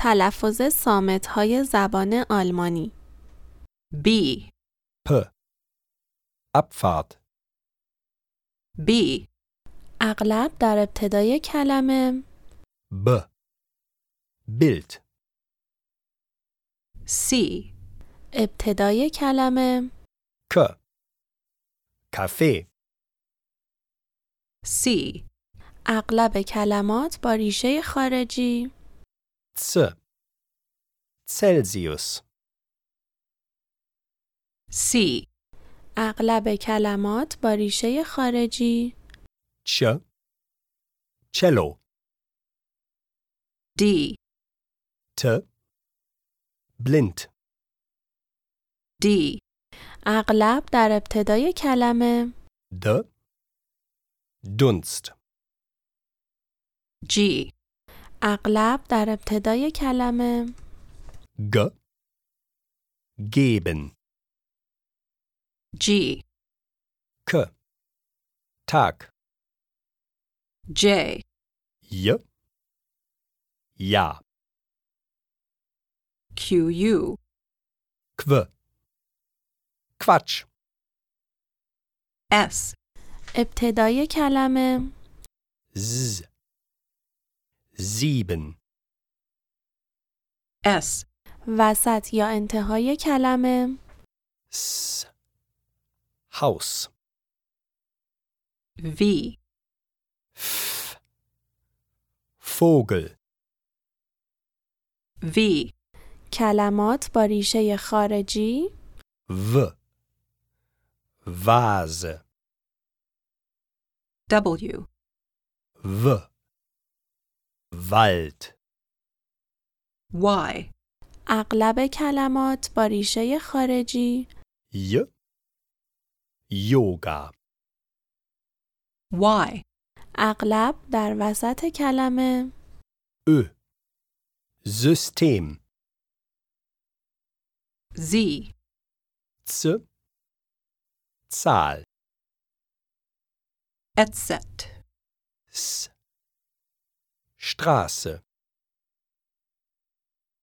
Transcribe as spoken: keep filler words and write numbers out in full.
تلفظ صامت‌های زبان آلمانی. B, P. Abfahrt. B, اغلب در ابتدای کلمه B. Bild. C, ابتدای کلمه K. Kaffee. C, اغلب کلمات با ریشه خارجی C. Celsius. C, اغلب کلمات با ریشه خارجی Ch. Cello. D, T. Blind. D. اغلب در ابتدای کلمه D. Dunst. G, اغلب در ابتدای کلمه G. Geben. G, K. Tag. J, J. Ja. Q, U, Qu. Quatsch. S, ابتدای کلمه Z. Sieben. S, وسط یا انتهای کلمه S. Haus. V, F. Vogel. V. کلمات با ریشه خارجی W. Vase. W, W. Wald. Y, اغلب کلمات با ریشه خارجی J. Yoga. Y, اغلب در وسط کلمه Ö. System. Z, Z. Zahl. et cetera. S. Straße.